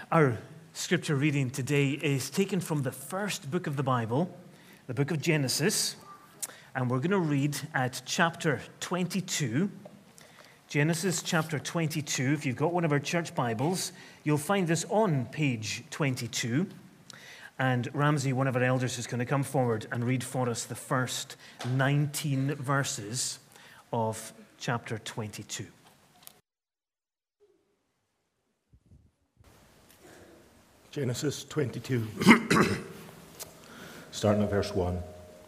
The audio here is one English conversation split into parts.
Our scripture reading today is taken from the first book of the Bible, the book of Genesis, and we're going to read at chapter 22. Genesis chapter 22. If you've got one of our church Bibles, you'll find this on page 22. And Ramsey, one of our elders, is going to come forward and read for us the first 19 verses of chapter 22. Genesis 22, starting at verse 1.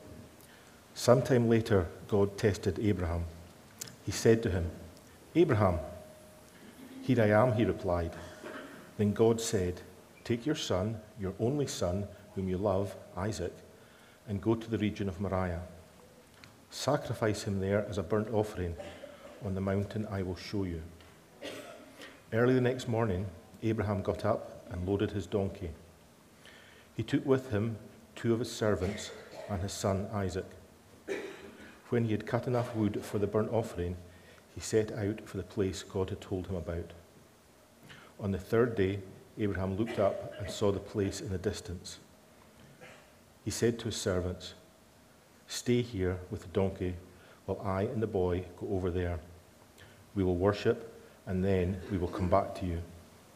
Sometime later, God tested Abraham. He said to him, "Abraham." "Here I am," he replied. Then God said, "Take your son, your only son, whom you love, Isaac, and go to the region of Moriah. Sacrifice him there as a burnt offering on the mountain I will show you." Early the next morning, Abraham got up and loaded his donkey. He took with him 2 of his servants and his son Isaac. When he had cut enough wood for the burnt offering, he set out for the place God had told him about. On the third day, Abraham looked up and saw the place in the distance. He said to his servants, "Stay here with the donkey while I and the boy go over there. We will worship, and then we will come back to you."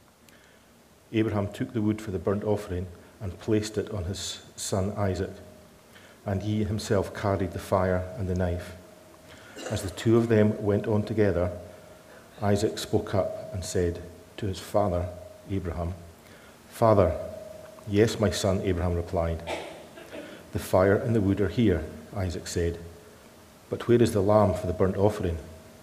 Abraham took the wood for the burnt offering and placed it on his son Isaac, and he himself carried the fire and the knife. As the 2 of them went on together, Isaac spoke up and said to his father, Abraham, "Father." "Yes, my son," Abraham replied. "The fire and the wood are here," Isaac said, "but where is the lamb for the burnt offering?"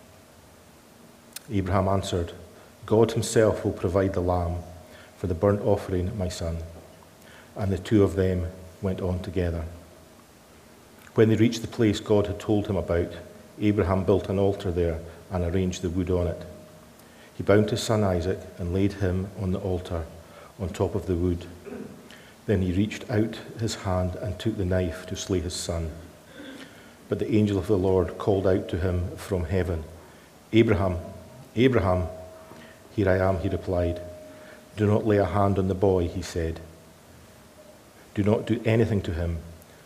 Abraham answered, "God himself will provide the lamb for the burnt offering, my son." And the 2 of them went on together. When they reached the place God had told him about, Abraham built an altar there and arranged the wood on it. He bound his son Isaac and laid him on the altar on top of the wood. Then he reached out his hand and took the knife to slay his son. But the angel of the Lord called out to him from heaven, "Abraham, Abraham." "Here I am," he replied. "Do not lay a hand on the boy," he said. "Do not do anything to him.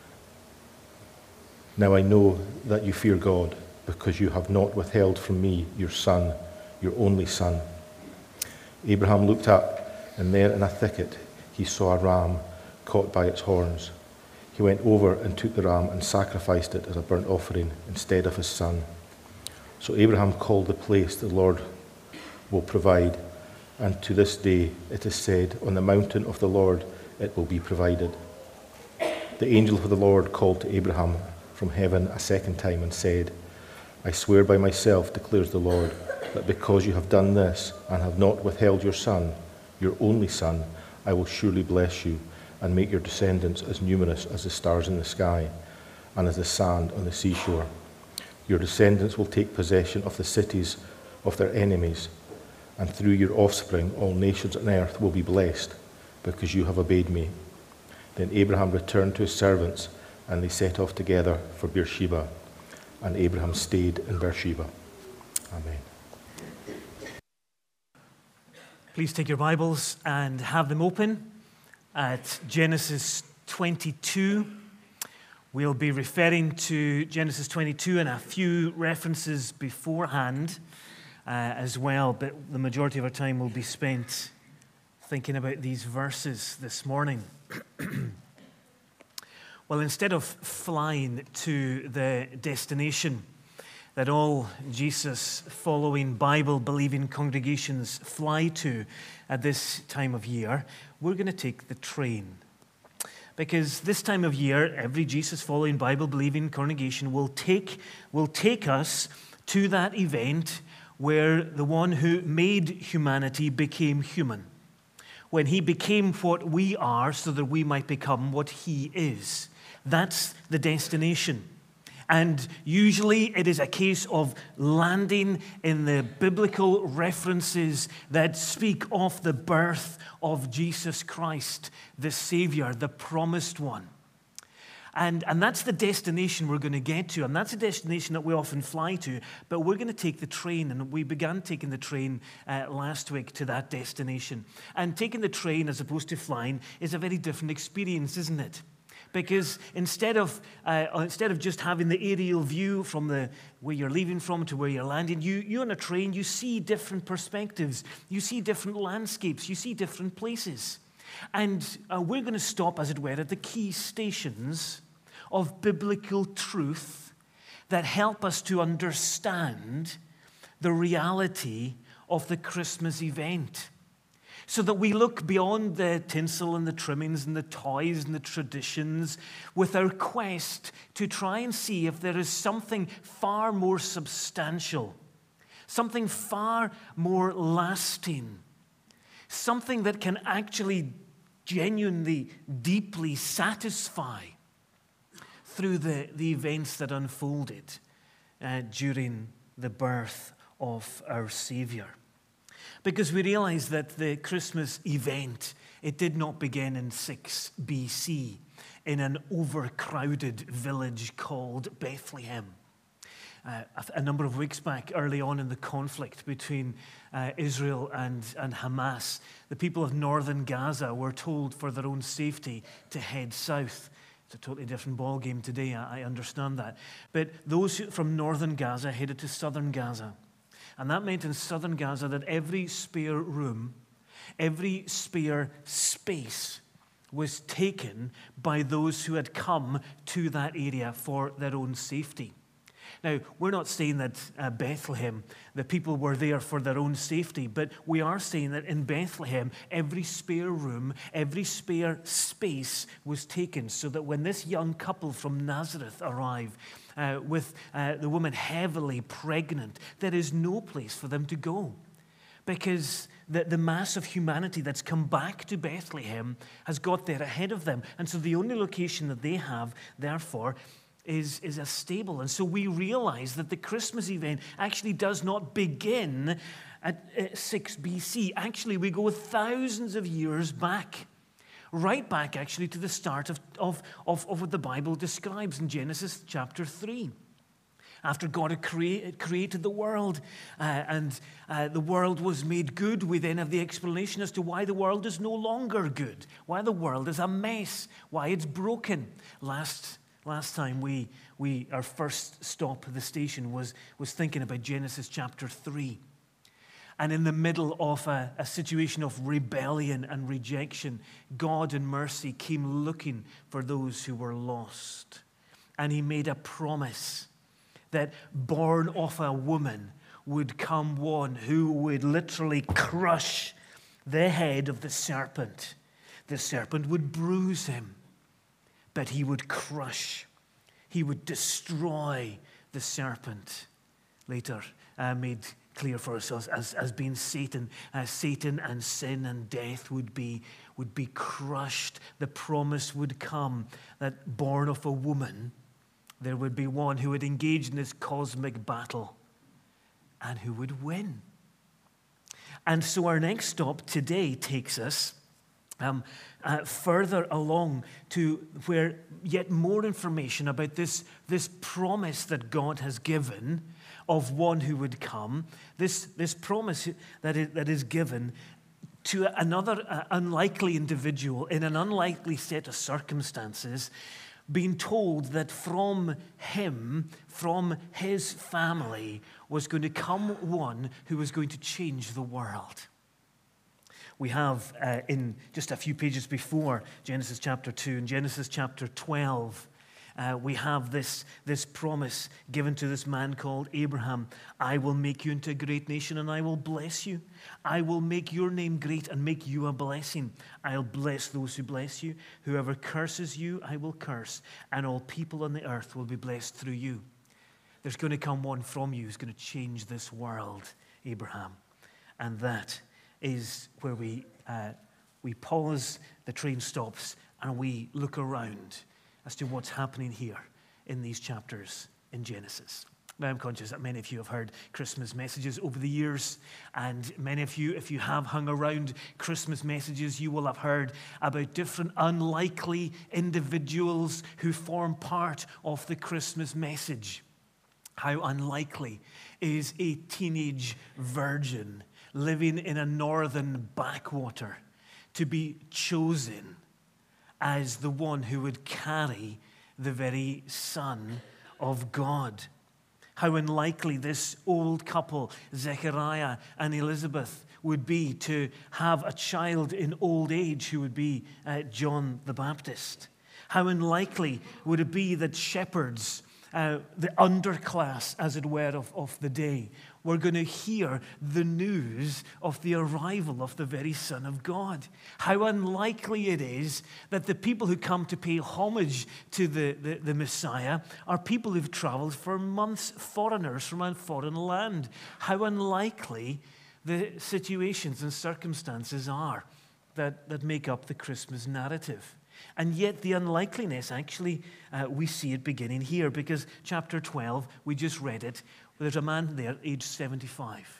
Now I know that you fear God, because you have not withheld from me your son, your only son." Abraham looked up, and there in a thicket he saw a ram caught by its horns. He went over and took the ram and sacrificed it as a burnt offering instead of his son. So Abraham called the place "The Lord will provide," and to this day it is said, "On the mountain of the Lord it will be provided." The angel of the Lord called to Abraham from heaven a second time and said, "I swear by myself, declares the Lord, that because you have done this and have not withheld your son, your only son, I will surely bless you and make your descendants as numerous as the stars in the sky and as the sand on the seashore. Your descendants will take possession of the cities of their enemies, and through your offspring all nations on earth will be blessed, because you have obeyed me." Then Abraham returned to his servants, and they set off together for Beersheba, and Abraham stayed in Beersheba. Amen. Please take your Bibles and have them open at Genesis 22. We'll be referring to Genesis 22 and a few references beforehand as well, but the majority of our time will be spent thinking about these verses this morning. Well, instead of flying to the destination that all Jesus-following, Bible-believing congregations fly to at this time of year, we're going to take the train. Because this time of year, every Jesus-following, Bible-believing congregation will take us to that event where the one who made humanity became human. When he became what we are so that we might become what he is. That's the destination. And usually it is a case of landing in the biblical references that speak of the birth of Jesus Christ, the Savior, the promised one. And that's the destination we're going to get to, and that's a destination that we often fly to, but we're going to take the train, and we began taking the train last week to that destination. And taking the train as opposed to flying is a very different experience, isn't it? Because instead of just having the aerial view from where you're leaving from to where you're landing, you on a train, you see different perspectives, you see different landscapes, you see different places. And we're going to stop, as it were, at the key stations of biblical truth that help us to understand the reality of the Christmas event, so that we look beyond the tinsel and the trimmings and the toys and the traditions with our quest to try and see if there is something far more substantial, something far more lasting, something that can actually genuinely, deeply satisfy through the events that unfolded during the birth of our Savior. Because we realize that the Christmas event, it did not begin in 6 BC in an overcrowded village called Bethlehem. A number of weeks back, early on in the conflict between Israel and Hamas, the people of northern Gaza were told for their own safety to head south. It's a totally different ballgame today, I understand that. But those from northern Gaza headed to southern Gaza. And that meant in southern Gaza that every spare room, every spare space was taken by those who had come to that area for their own safety. Now, we're not saying that Bethlehem, the people were there for their own safety, but we are saying that in Bethlehem, every spare room, every spare space was taken, so that when this young couple from Nazareth arrive with the woman heavily pregnant, there is no place for them to go. Because the mass of humanity that's come back to Bethlehem has got there ahead of them. And so the only location that they have, therefore, is a stable. And so we realize that the Christmas event actually does not begin at 6 BC. Actually, we go thousands of years back, right back actually to the start of what the Bible describes in Genesis chapter 3. After God had created the world and the world was made good, we then have the explanation as to why the world is no longer good, why the world is a mess, why it's broken. Last time our first stop at the station was thinking about Genesis chapter 3. And in the middle of a situation of rebellion and rejection, God in mercy came looking for those who were lost. And he made a promise that born of a woman would come one who would literally crush the head of the serpent. The serpent would bruise him, but he would crush, he would destroy the serpent. Later made clear for us as being Satan. Satan and sin and death would be crushed. The promise would come that born of a woman, there would be one who would engage in this cosmic battle and who would win. And so our next stop today takes us further along to where yet more information about this promise that God has given of one who would come, this promise that is given to another unlikely individual in an unlikely set of circumstances, being told that from him, from his family, was going to come one who was going to change the world. We have in just a few pages before Genesis chapter 2 and Genesis chapter 12, we have this promise given to this man called Abraham. I will make you into a great nation and I will bless you. I will make your name great and make you a blessing. I'll bless those who bless you. Whoever curses you, I will curse. And all people on the earth will be blessed through you. There's going to come one from you who's going to change this world, Abraham. And that is where we pause, the train stops, and we look around as to what's happening here in these chapters in Genesis. Now, I'm conscious that many of you have heard Christmas messages over the years, and many of you, if you have hung around Christmas messages, you will have heard about different unlikely individuals who form part of the Christmas message. How unlikely is a teenage virgin living in a northern backwater to be chosen as the one who would carry the very Son of God? How unlikely this old couple, Zechariah and Elizabeth, would be to have a child in old age who would be John the Baptist. How unlikely would it be that shepherds, the underclass, as it were, of the day, were going to hear the news of the arrival of the very Son of God? How unlikely it is that the people who come to pay homage to the Messiah are people who've traveled for months, foreigners from a foreign land. How unlikely the situations and circumstances are that make up the Christmas narrative. And yet the unlikeliness, actually, we see it beginning here, because chapter 12, we just read it, there's a man there, age 75.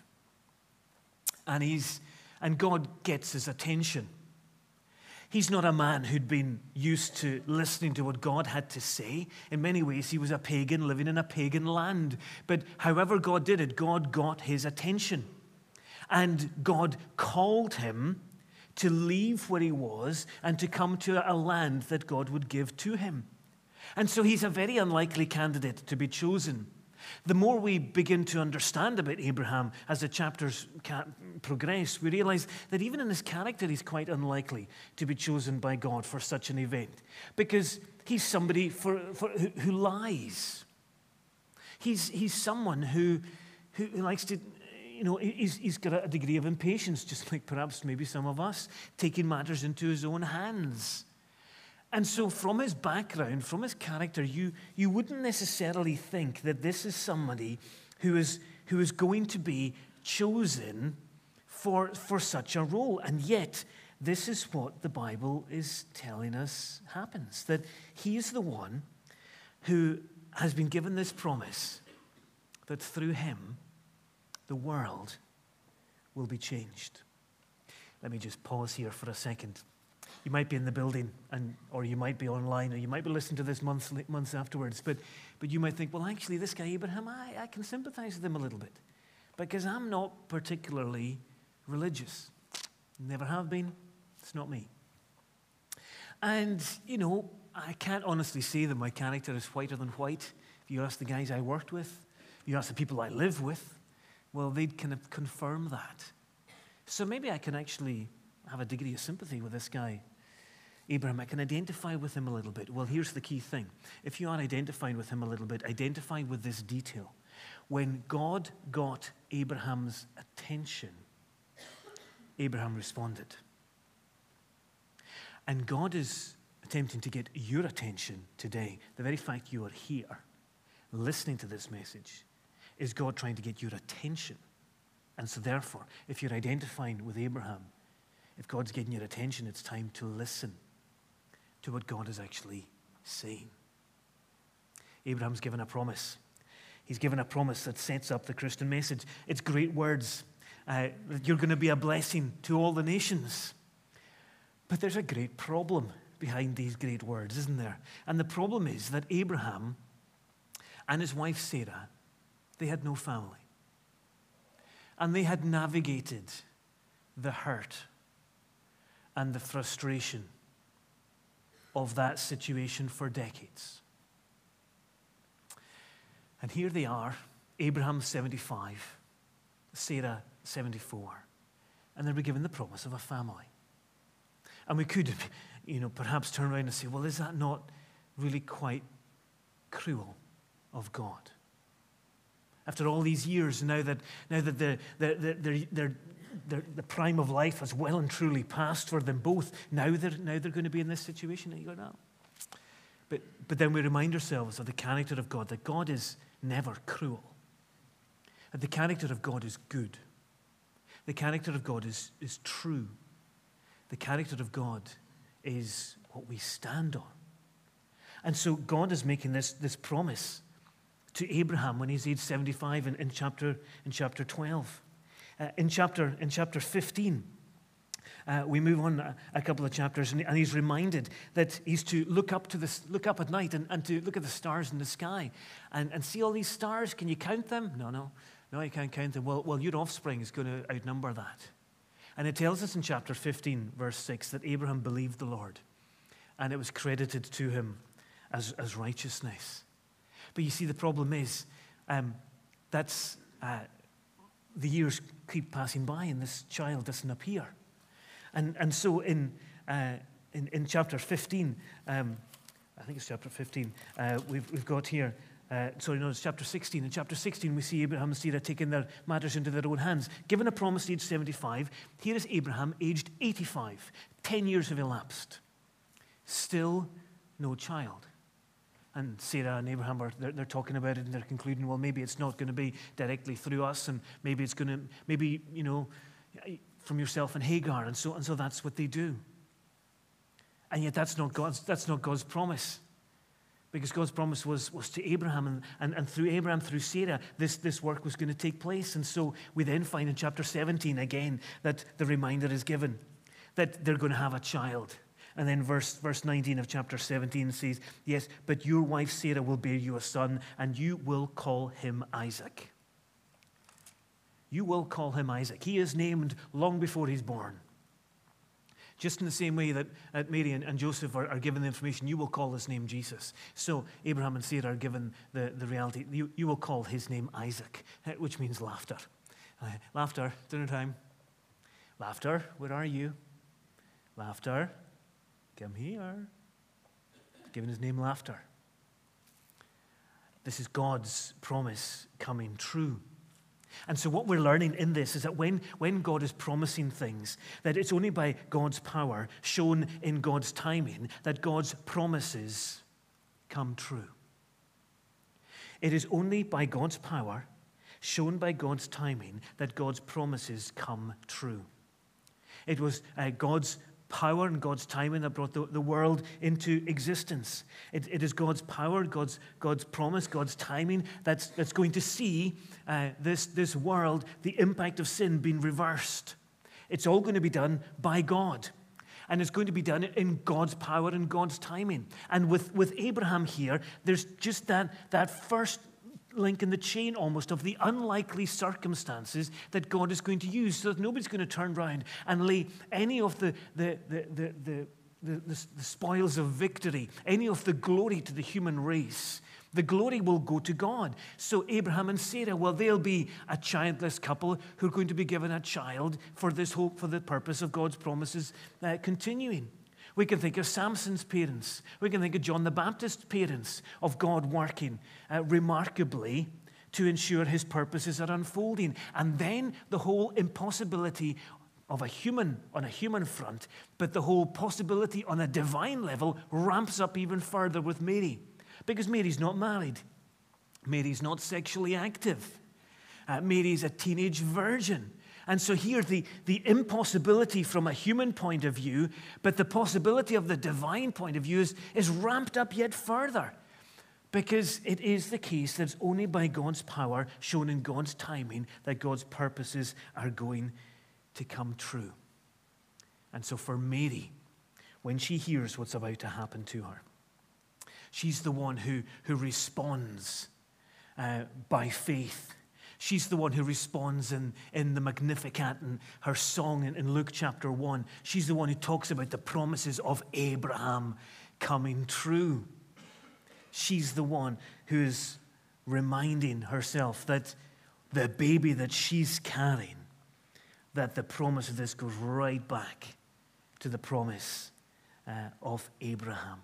And God gets his attention. He's not a man who'd been used to listening to what God had to say. In many ways, he was a pagan living in a pagan land. But however God did it, God got his attention. And God called him to leave where he was and to come to a land that God would give to him. And so he's a very unlikely candidate to be chosen. The more we begin to understand about Abraham as the chapters progress, we realize that even in his character, he's quite unlikely to be chosen by God for such an event, because he's somebody who lies. He's someone who likes to, he's got a degree of impatience, just like perhaps maybe some of us, taking matters into his own hands. And so from his background, from his character, you wouldn't necessarily think that this is somebody who is going to be chosen for such a role. And yet, this is what the Bible is telling us happens, that he is the one who has been given this promise that through him, the world will be changed. Let me just pause here for a second. You might be in the building, or you might be online, or you might be listening to this months afterwards, but you might think, well, actually, this guy Abraham, I can sympathize with him a little bit, because I'm not particularly religious. Never have been. It's not me. And, I can't honestly say that my character is whiter than white. If you ask the guys I worked with, if you ask the people I live with, well, they'd kind of confirm that. So maybe I can actually have a degree of sympathy with this guy, Abraham. I can identify with him a little bit. Well, here's the key thing. If you are identifying with him a little bit, identify with this detail. When God got Abraham's attention, Abraham responded. And God is attempting to get your attention today. The very fact you are here, listening to this message, is God trying to get your attention. And so therefore, if you're identifying with Abraham, if God's getting your attention, it's time to listen to what God is actually saying. Abraham's given a promise. He's given a promise that sets up the Christian message. It's great words. You're going to be a blessing to all the nations. But there's a great problem behind these great words, isn't there? And the problem is that Abraham and his wife Sarah, they had no family. And they had navigated the hurt and the frustration of that situation for decades. And here they are, Abraham 75, Sarah 74, and they were given the promise of a family. And we could, perhaps turn around and say, well, is that not really quite cruel of God? After all these years, now that the prime of life has well and truly passed for them both, now they're going to be in this situation. And you go, no. But then we remind ourselves of the character of God, that God is never cruel. That the character of God is good. The character of God is true. The character of God is what we stand on. And so God is making this promise to Abraham when he's age 75 in chapter 12. In chapter 15, we move on a couple of chapters, and he's reminded that he's to look up at night and to look at the stars in the sky and see all these stars. Can you count them? No, you can't count them. Well, your offspring is going to outnumber that. And it tells us in chapter 15, verse 6, that Abraham believed the Lord, and it was credited to him as righteousness. But you see, the problem is that's the years keep passing by, and this child doesn't appear. And so in chapter 15, I think it's chapter 15, we've got here, it's chapter 16. In chapter 16, we see Abraham and Sarah taking their matters into their own hands. Given a promise age 75, here is Abraham aged 85. 10 years have elapsed. Still no child. And Sarah and Abraham they're talking about it, and they're concluding, well, maybe it's not going to be directly through us, and maybe it's going to, from yourself and Hagar, and so that's what they do. And yet that's not God's promise, because God's promise was to Abraham, and through Abraham, through Sarah, this work was going to take place. And so we then find in chapter 17 again that the reminder is given that they're going to have a child. And then verse 19 of chapter 17 says, yes, but your wife Sarah will bear you a son, and you will call him Isaac. You will call him Isaac. He is named long before he's born. Just in the same way that Mary and Joseph are given the information, you will call his name Jesus. So Abraham and Sarah are given the reality. You will call his name Isaac, which means laughter. Laughter, dinner time. Laughter, where are you? Laughter, come here. Given his name Laughter. This is God's promise coming true. And so what we're learning in this is that when God is promising things, that it's only by God's power, shown in God's timing, that God's promises come true. It is only by God's power, shown by God's timing, that God's promises come true. It was God's power and God's timing that brought the world into existence. It is God's power, God's promise, God's timing that's going to see this world, the impact of sin being reversed. It's all going to be done by God. And it's going to be done in God's power and God's timing. And with Abraham here, there's just that first link in the chain almost of the unlikely circumstances that God is going to use, so that nobody's going to turn around and lay any of the spoils of victory, any of the glory to the human race. The glory will go to God. So Abraham and Sarah, well, they'll be a childless couple who are going to be given a child for this hope, for the purpose of God's promises continuing. We can think of Samson's parents. We can think of John the Baptist's parents, of God working remarkably to ensure his purposes are unfolding. And then the whole impossibility of on a human front, but the whole possibility on a divine level ramps up even further with Mary. Because Mary's not married. Mary's not sexually active. Mary's a teenage virgin. And so here the impossibility from a human point of view, but the possibility of the divine point of view is ramped up yet further. Because it is the case that it's only by God's power, shown in God's timing, that God's purposes are going to come true. And so for Mary, when she hears what's about to happen to her, she's the one who responds by faith. She's the one who responds in the Magnificat and her song in Luke chapter 1. She's the one who talks about the promises of Abraham coming true. She's the one who is reminding herself that the baby that she's carrying, that the promise of this goes right back to the promise of Abraham.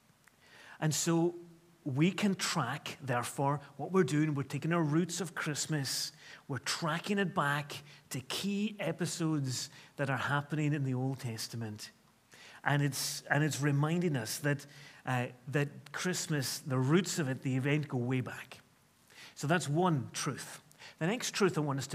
And so we can track, therefore, what we're doing. We're taking our roots of Christmas. We're tracking it back to key episodes that are happening in the Old Testament. And it's reminding us that Christmas, the roots of it, the event, go way back. So that's one truth. The next truth I want us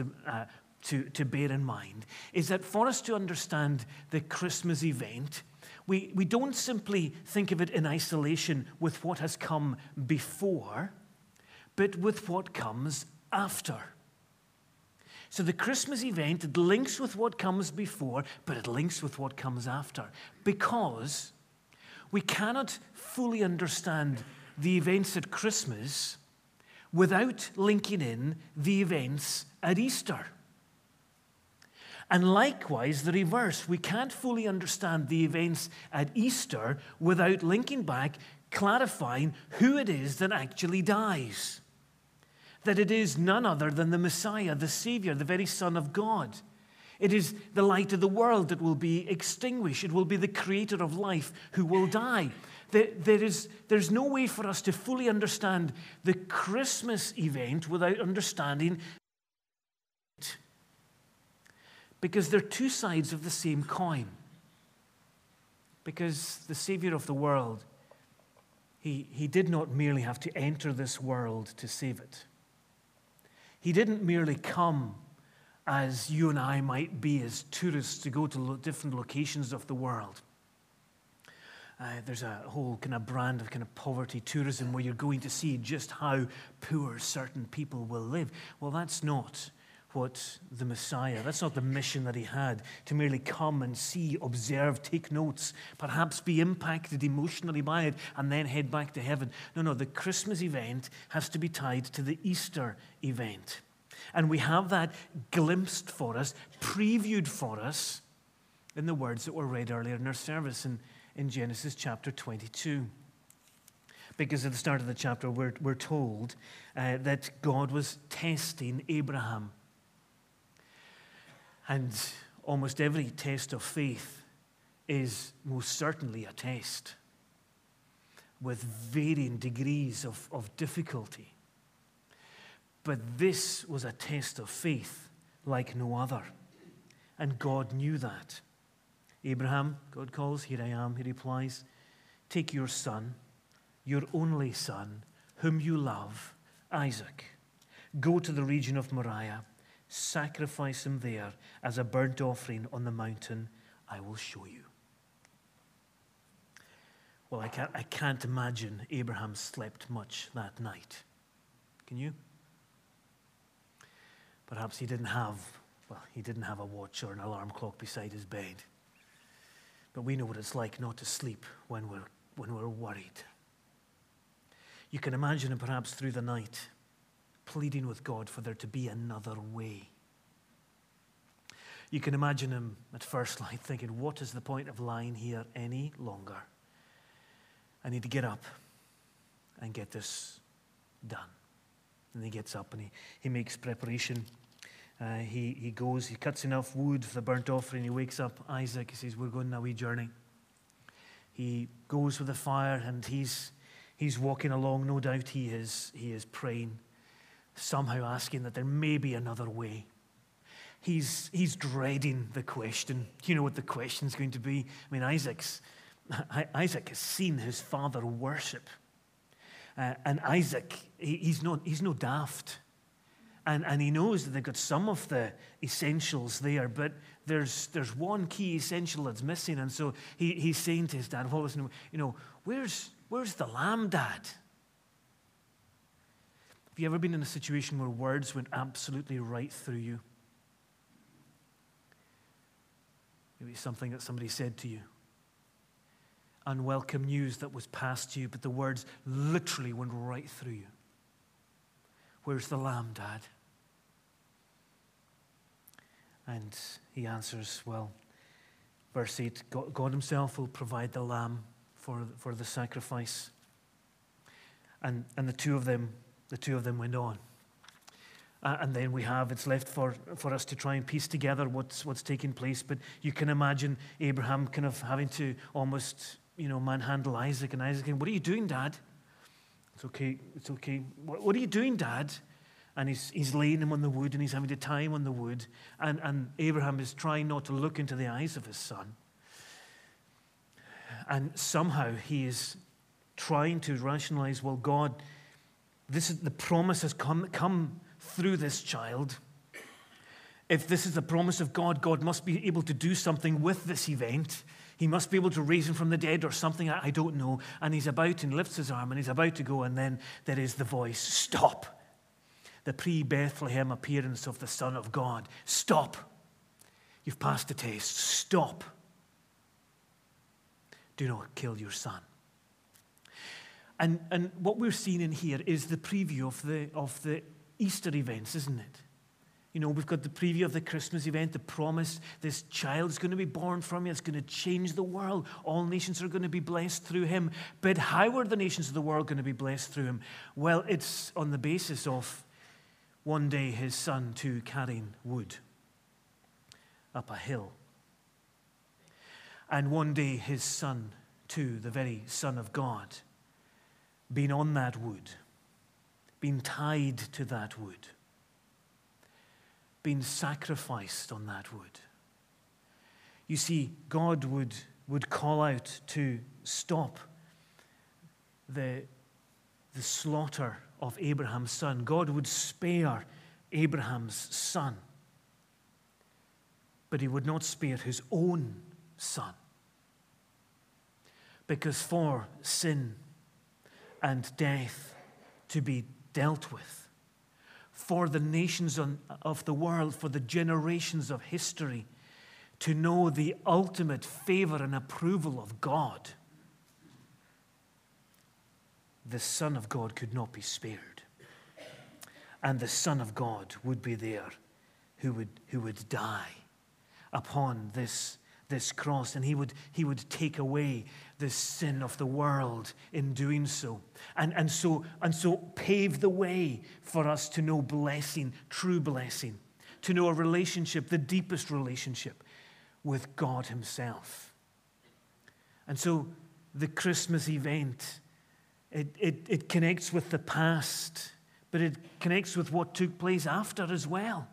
to bear in mind is that for us to understand the Christmas event, we don't simply think of it in isolation with what has come before, but with what comes after. So the Christmas event, it links with what comes before, but it links with what comes after. Because we cannot fully understand the events at Christmas without linking in the events at Easter. And likewise, the reverse. We can't fully understand the events at Easter without linking back, clarifying who it is that actually dies. That it is none other than the Messiah, the Savior, the very Son of God. It is the light of the world that will be extinguished. It will be the creator of life who will die. There's no way for us to fully understand the Christmas event without understanding it. Because they're two sides of the same coin. Because the Savior of the world, he did not merely have to enter this world to save it. He didn't merely come as you and I might be as tourists to go to different locations of the world. There's a whole kind of brand of kind of poverty tourism where you're going to see just how poor certain people will live. Well, that's not what the Messiah, that's not the mission that he had, to merely come and see, observe, take notes, perhaps be impacted emotionally by it, and then head back to heaven. No, the Christmas event has to be tied to the Easter event. And we have that glimpsed for us, previewed for us, in the words that were read earlier in our service in Genesis chapter 22. Because at the start of the chapter, we're told that God was testing Abraham. And almost every test of faith is most certainly a test with varying degrees of difficulty. But this was a test of faith like no other. And God knew that. Abraham, God calls, here I am, he replies, take your son, your only son, whom you love, Isaac. Go to the region of Moriah, sacrifice him there as a burnt offering on the mountain I will show you. Well, I can't imagine Abraham slept much that night. Can you? Perhaps he didn't have a watch or an alarm clock beside his bed. But we know what it's like not to sleep when we're worried. You can imagine him perhaps through the night pleading with God for there to be another way. You can imagine him at first light thinking, what is the point of lying here any longer? I need to get up and get this done. And he gets up and he makes preparation. He goes, he cuts enough wood for the burnt offering. He wakes up Isaac. He says, we're going on a wee journey. He goes with the fire and he's walking along. No doubt he is praying, somehow asking that there may be another way. He's dreading the question. You know what the question's going to be? I mean, Isaac has seen his father worship. And Isaac, he's no daft. And he knows that they've got some of the essentials there, but there's one key essential that's missing. And so he's saying to his dad, well, listen, where's the lamb, Dad? Have you ever been in a situation where words went absolutely right through you? Maybe something that somebody said to you. Unwelcome news that was passed to you, but the words literally went right through you. Where's the lamb, Dad? And he answers, well, verse 8, God himself will provide the lamb for the sacrifice. And the two of them went on. And then it's left for us to try and piece together what's taking place. But you can imagine Abraham kind of having to almost, manhandle Isaac. And Isaac saying, what are you doing, Dad? It's okay. What are you doing, Dad? And he's laying him on the wood and he's having to tie him on the wood. And Abraham is trying not to look into the eyes of his son. And somehow he is trying to rationalize, well, God, the promise has come through this child. If this is the promise of God, God must be able to do something with this event. He must be able to raise him from the dead or something, I don't know. And he's about and lifts his arm and he's about to go, and then there is the voice, stop. The pre-Bethlehem appearance of the Son of God. Stop. You've passed the test. Stop. Do not kill your son. And what we're seeing in here is the preview of the Easter events, isn't it? You know, we've got the preview of the Christmas event, the promise, this child is going to be born from you, it's going to change the world. All nations are going to be blessed through him. But how are the nations of the world going to be blessed through him? Well, it's on the basis of one day his son too carrying wood up a hill. And one day his son too, the very Son of God, being on that wood, being tied to that wood, being sacrificed on that wood. You see, God would call out to stop the slaughter of Abraham's son. God would spare Abraham's son, but he would not spare his own son. Because for sin and death to be dealt with, for the nations of the world, for the generations of history to know the ultimate favor and approval of God, the Son of God could not be spared. And the Son of God would be there who would die upon this cross, and he would take away the sin of the world in doing so, and so pave the way for us to know blessing, true blessing, to know a relationship, the deepest relationship with God himself. And so the Christmas event, it connects with the past, but it connects with what took place after as well,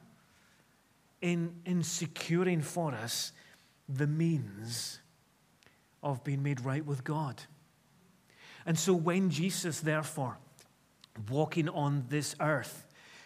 in securing for us the means of being made right with God. And so when Jesus, therefore, walking on this earth,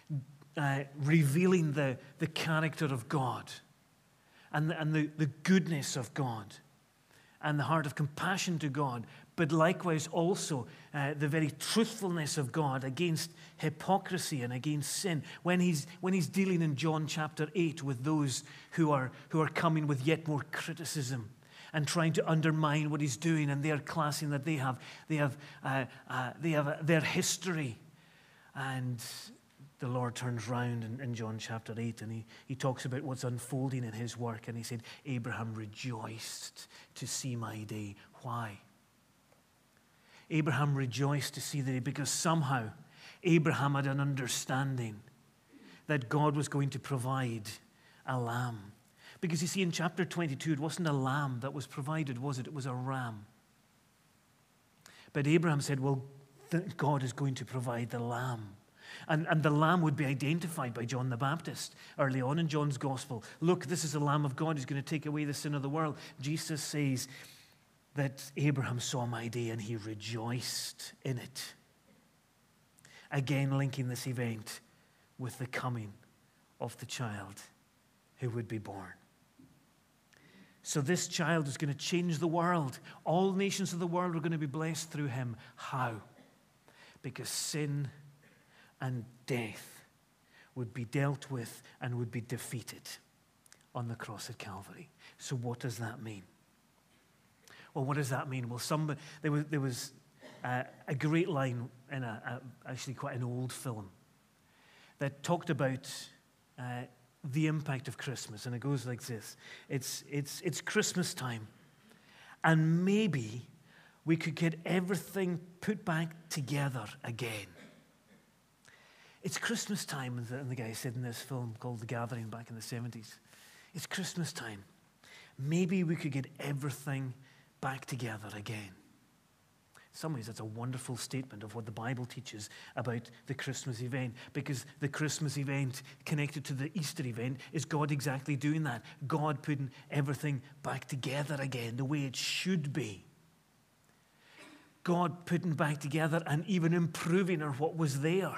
revealing the character of God and the goodness of God and the heart of compassion to God, but likewise also the very truthfulness of God against hypocrisy and against sin. When he's dealing in John chapter 8 with those who are coming with yet more criticism and trying to undermine what he's doing, and they're classing that they have their history, and the Lord turns round in John chapter 8 and he talks about what's unfolding in his work, and he said, Abraham rejoiced to see my day. Why? Abraham rejoiced to see the day because somehow Abraham had an understanding that God was going to provide a lamb. Because you see, in chapter 22, it wasn't a lamb that was provided, was it? It was a ram. But Abraham said, well, God is going to provide the lamb. And the lamb would be identified by John the Baptist early on in John's gospel. Look, this is the Lamb of God who's going to take away the sin of the world. Jesus says that Abraham saw my day and he rejoiced in it. Again, linking this event with the coming of the child who would be born. So this child is going to change the world. All nations of the world are going to be blessed through him. How? Because sin and death would be dealt with and would be defeated on the cross at Calvary. So what does that mean? Well, what does that mean? Well, there was a great line in actually quite an old film that talked about the impact of Christmas, and it goes like this. It's Christmas time, and maybe we could get everything put back together again. It's Christmas time, and the guy said in this film called The Gathering back in the 70s. It's Christmas time. Maybe we could get everything back together again. In some ways, that's a wonderful statement of what the Bible teaches about the Christmas event, because the Christmas event connected to the Easter event is God exactly doing that. God putting everything back together again, the way it should be. God putting back together and even improving on what was there.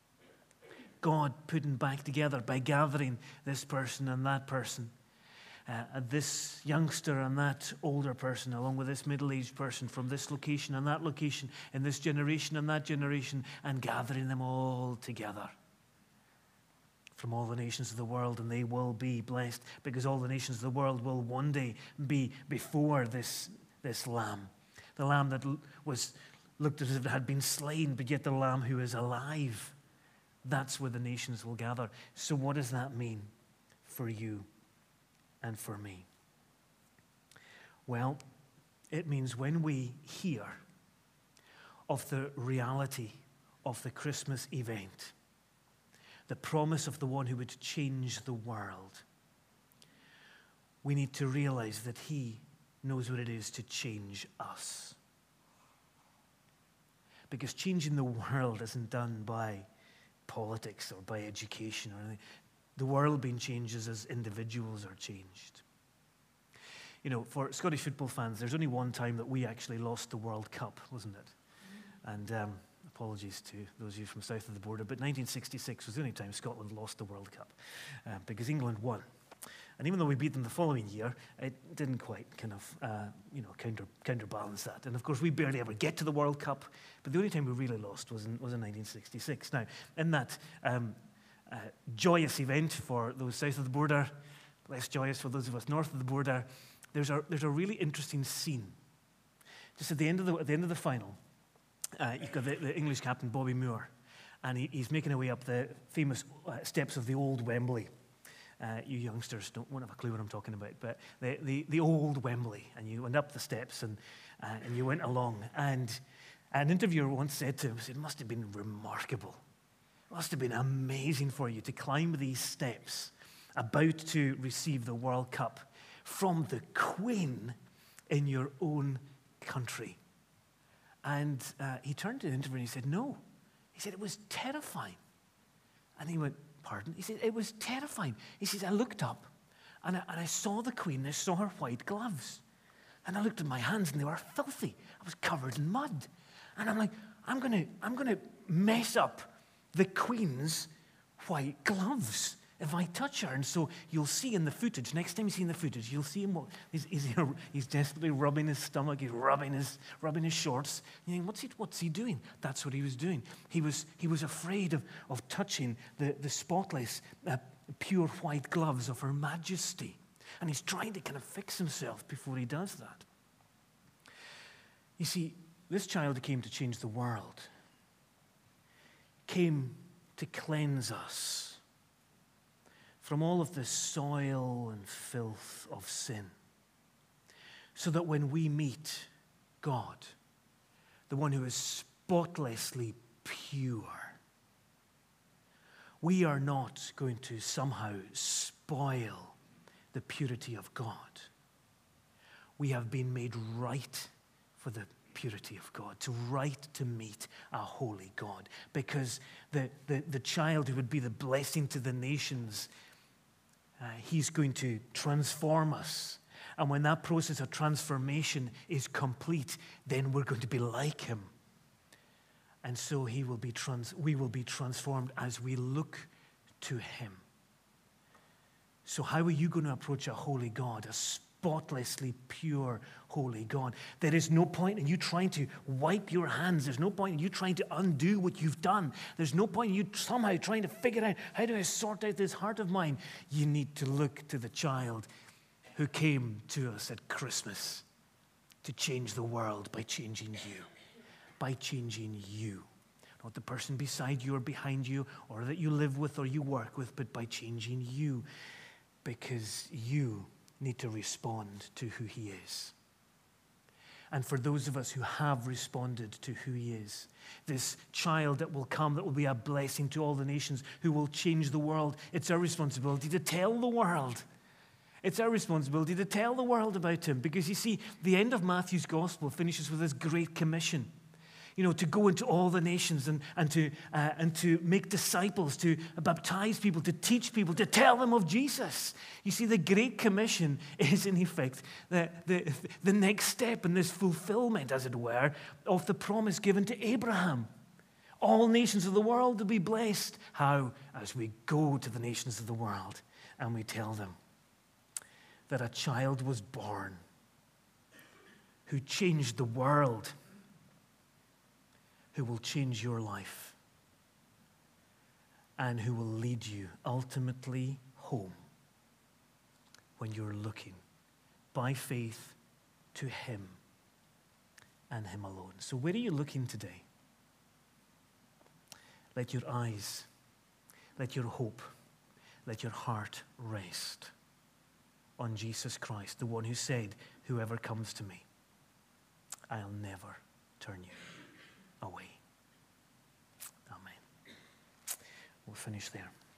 God putting back together by gathering this person and that person. this youngster and that older person, along with this middle-aged person from this location and that location, in this generation and that generation, and gathering them all together from all the nations of the world, and they will be blessed because all the nations of the world will one day be before this lamb. The lamb that was looked as if it had been slain, but yet the lamb who is alive. That's where the nations will gather. So what does that mean for you and for me? Well, it means when we hear of the reality of the Christmas event, the promise of the one who would change the world, we need to realize that he knows what it is to change us. Because changing the world isn't done by politics or by education or anything. The world being changed as individuals are changed. You know, for Scottish football fans, there's only one time that we actually lost the World Cup, wasn't it? And apologies to those of you from south of the border, but 1966 was the only time Scotland lost the World Cup because England won. And even though we beat them the following year, it didn't quite kind of, counterbalance that. And of course, we barely ever get to the World Cup, but the only time we really lost was in 1966. Now, in that joyous event for those south of the border, less joyous for those of us north of the border, there's a really interesting scene. Just at the end of the final, you've got the English captain, Bobby Moore, and he's making his way up the famous steps of the old Wembley. You youngsters won't have a clue what I'm talking about, but the old Wembley, and you went up the steps and you went along. And an interviewer once said to him, it must have been remarkable. It must have been amazing for you to climb these steps about to receive the World Cup from the Queen in your own country. And he turned to the interviewer and he said, no. He said, it was terrifying. And he went, pardon? He said, it was terrifying. He says, I looked up and I saw the Queen, I saw her white gloves. And I looked at my hands and they were filthy. I was covered in mud. And I'm like, I'm gonna mess up the Queen's white gloves if I touch her. And so you'll see in the footage, next time you see in the footage, you'll see him, he's desperately rubbing his stomach, he's rubbing his shorts. You think, what's he doing? That's what he was doing. He was afraid of touching the spotless, pure white gloves of Her Majesty. And he's trying to kind of fix himself before he does that. You see, this child who came to change the world came to cleanse us from all of the soil and filth of sin, so that when we meet God, the one who is spotlessly pure, we are not going to somehow spoil the purity of God. We have been made right for the purity of God, to meet a holy God, because the child who would be the blessing to the nations, he's going to transform us. And when that process of transformation is complete, then we're going to be like him. And so we will be transformed as we look to him. So how are you going to approach a holy God, a spotlessly pure, holy God? There is no point in you trying to wipe your hands. There's no point in you trying to undo what you've done. There's no point in you somehow trying to figure out, how do I sort out this heart of mine? You need to look to the child who came to us at Christmas to change the world by changing you. By changing you. Not the person beside you or behind you or that you live with or you work with, but by changing you. Because you need to respond to who he is. And for those of us who have responded to who he is, this child that will come, that will be a blessing to all the nations, who will change the world, it's our responsibility to tell the world. It's our responsibility to tell the world about him. Because you see, the end of Matthew's gospel finishes with this great commission. You know, to go into all the nations and to make disciples, to baptize people, to teach people, to tell them of Jesus. You see, the Great Commission is in effect the next step in this fulfillment, as it were, of the promise given to Abraham. All nations of the world will be blessed. How? As we go to the nations of the world and we tell them that a child was born who changed the world, who will change your life, and who will lead you ultimately home when you're looking by faith to Him and Him alone. So where are you looking today? Let your eyes, let your hope, let your heart rest on Jesus Christ, the one who said, whoever comes to me, I'll never turn you away. Amen. We'll finish there.